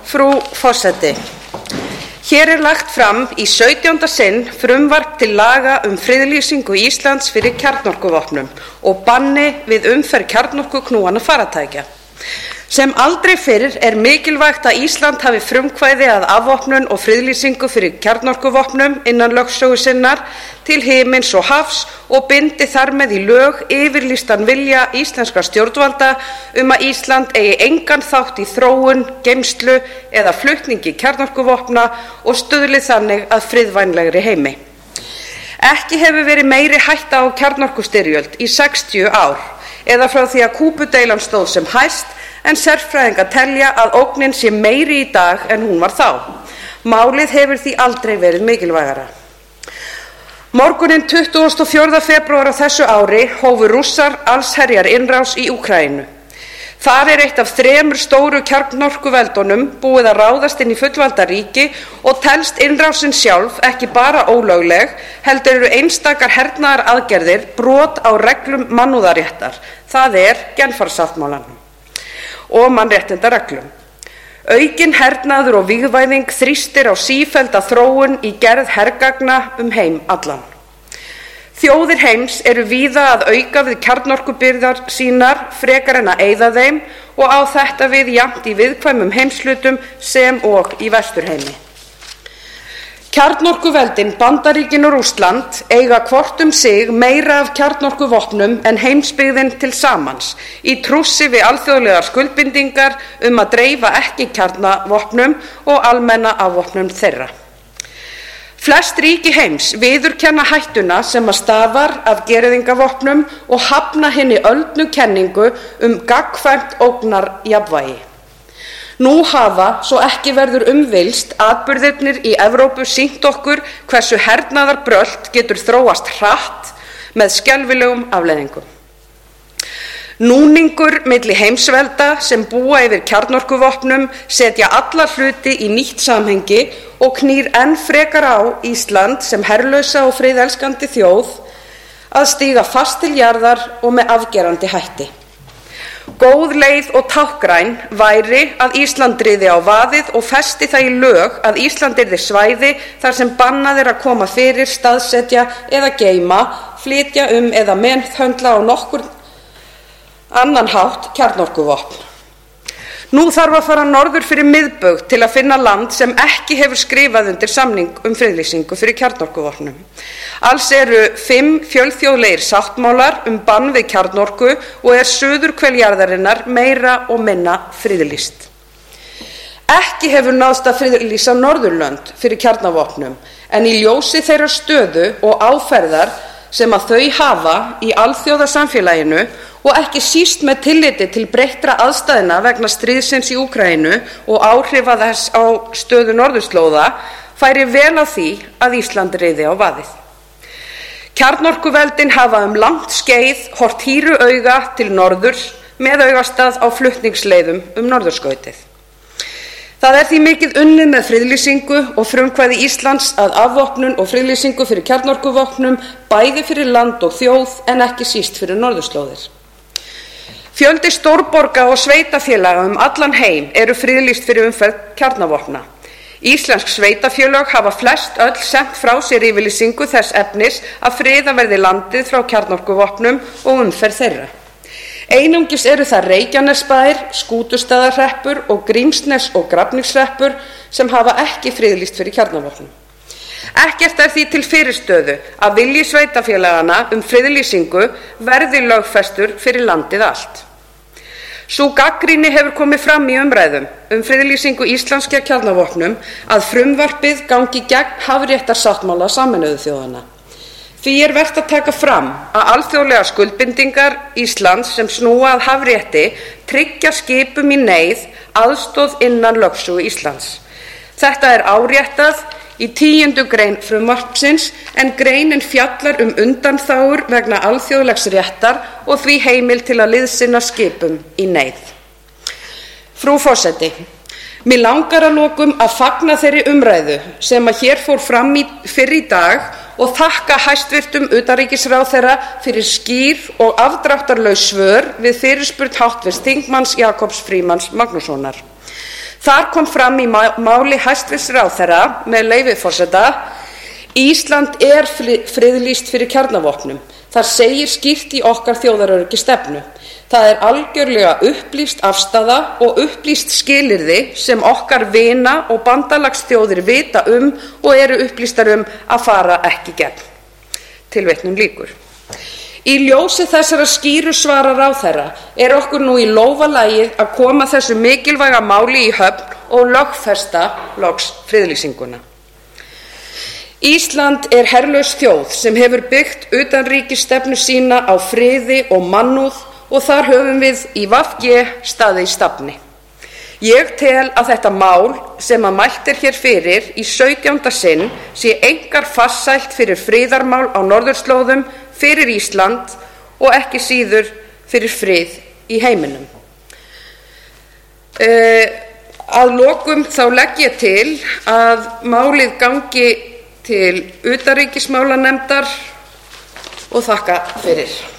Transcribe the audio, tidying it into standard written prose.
Frú forseti. Hér lagt fram í 17. sinn frumvarp til laga friðlýsingu Íslands fyrir kjarnorkuvopnum og banni við umferð kjarnorkuknúinna farartækja. Sem aldrei fyrr mikilvægt að Ísland hafi frumkvæði að afvopnun og friðlýsingu fyrir kjarnorkuvopnum innan lögsögu sinnar til himins og hafs og bindi þar með í lög yfirlýstan vilja íslenskra stjórnvalda að Ísland eigi engan þátt í þróun, geymslu eða flutningi kjarnorkuvopna og stuðli þannig að friðvænlegri heimi. Ekki hefur verið meiri hætta á kjarnorkustyrjöld í 60 ár eða frá því að Kúbudeilan stóð sem hæst, en sérfræðingar telja að ógnin sé meiri í dag en hún var þá. Málið hefur því aldrei verið mikilvægara. Morguninn 24. febrúar á þessu ári hófu Rússar allsherjar innrás í Úkraínu. Þar eitt af 3 stóru kjarnorkuveldunum búið að ráðast inn í fullvalda ríki og telst innrásin sjálf ekki bara ólögleg, heldur eru einstakar hernaðaraðgerðir brot á reglum mannúðarréttar, það Genfarsáttmálanum og mannréttindareglum. Aukin hernaður og vígvæðing þrýstir á sífellda þróun í gerð hergagna heim allan. Þjóðir heims eru víða að auka við kjarnorkubirgðar sínar frekar en að eyða þeim og á þetta við jafnt í viðkvæmum heimshlutum sem og í Vesturheimi. Kjarnorkuveldin Bandaríkin og Rússland eiga hvort sig meira af kjarnorkuvopnum en heimsbyggðin til samans í trússi við alþjóðlegar skuldbindingar að dreifa ekki kjarnavopnum og almenna afvopnun þeirra. Flest ríki heims viðurkenna hættuna sem að stafar af gereyðingavopnum og hafna hinni öldnu kenningu gagnkvæmt ógnarjafnvægi. Nú hafa, svo ekki verður villst, atburðirnir í Evrópu sýnt okkur hversu hernaðarbrölt getur þróast hratt með skelfilegum afleiðingum. Núningur milli heimsvelda sem búa yfir kjarnorkuvopnum setja alla hluti í nýtt samhengi og knýr enn frekar á Ísland sem herlausa og friðelskandi þjóð að stíga fast til jarðar og með afgerandi hætti. Góð leið og táknræn væri að Ísland riði á vaðið og festi það í lög að Ísland yrði svæði þar sem bannað að koma fyrir, staðsetja eða geyma, flytja eða meðhöndla á nokkurn annan hátt kjarnorkuvopn. Nú þarf að fara norður fyrir miðbaug til að finna land sem ekki hefur skrifað undir samning friðlýsingu fyrir kjarnorkuvopnum. Alls eru 5 fjölþjóðlegir sáttmálar bann við kjarnorku og suðurhvel jarðarinnar meira og minna friðlýst. Ekki hefur náðst að friðlýsa Norðurlönd fyrir kjarnavopnum, en í ljósi þeirrar stöðu og áferðar sem að þau hafa í alþjóðasamfélaginu og ekki síst með tilliti til breyttra aðstæðna vegna stríðsins í Úkraínu og áhrifa þess á stöðu norðurslóða, færi vel á því að Ísland riði á vaðið. Kjarnorkuveldin hafa langt skeið horft hýru auga til norðurs með augastað á flutningsleiðum norðurskautið. Það því mikið unnið með friðlýsingu og frumkvæði Íslands að afvopnun og friðlýsingu fyrir kjarnorkuvopnum bæði fyrir land og þjóð en ekki síst fyrir norðurslóðir. Fjöldi stórborga og sveitafélaga allan heim eru friðlýst fyrir umferð kjarnavopna. Íslensk sveitafélög hafa flest öll sent frá sér yfirlýsingu þess efnis að friða verði landið frá kjarnorkuvopnum og umferð þeirra. Einungis eru það Reykjanesbær, Skútustaðahreppur og Grímsnes og Grafningshreppur sem hafa ekki friðlýst fyrir kjarnavopnum. Ekkert því til fyrirstöðu að vilji sveitafélagana friðlýsingu verði lögfestur fyrir landið allt. Sú gagnrýni hefur komið fram í umræðum friðlýsingu íslenskra kjarnavopnum að frumvarpið gangi gegn hafréttarsáttmála Sameinuðu þjóðanna. Því vert að taka fram að alþjóðlegar skuldbindingar Íslands sem snúa að hafrétti tryggja skipum í neyð aðstoð innan lögsögu Íslands. Þetta áréttað í 10. grein frumvarpsins en greinin fjallar undanþágur vegna alþjóðlegs réttar og því heimil til að liðsinna skipum í neyð. Frú forseti, mig langar að lokum að fagna þeirri umræðu sem hér fór fram fyrr í dag og þakka hæstvirtum utanríkisráðherra fyrir skýr og afdráttarlaus svör við fyrirspurn hv. þingmanns Jakobs Frímanns Magnússonar. Þar kom fram í máli hæstvirts ráðherra, með leyfi forseta: Ísland er friðlýst fyrir kjarnavopnum. Það segir skýrt í okkar þjóðaröryggisstefnu. Það er algjörlega upplýst afstaða og upplýst skilyrði sem okkar vina- og bandalagsþjóðir vita og eru upplýstar að fara ekki gegn. Tilvitnun lýkur. Í ljósi þessara skýru svara ráðherra er okkur nú í lófa lagið að koma þessu mikilvæga máli í höfn og lögfesta loks friðlýsinguna. Ísland er herlaus þjóð sem hefur byggt utanríkisstefnu sína á friði og mannúð og þar höfum við í VG staðið í stafni. Ég tel að þetta mál sem mælt hér fyrir í 17. sinn sé einkar farsælt fyrir friðarmál á norðurslóðum, fyrir Ísland og ekki síður fyrir frið í heiminum. Að lokum þá legg ég til að málið gangi til utanríkismálanefndar og þakka fyrir.